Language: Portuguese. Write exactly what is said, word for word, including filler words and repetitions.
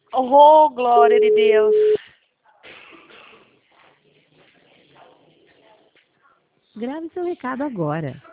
Oh, glória de Deus. Grave seu recado agora.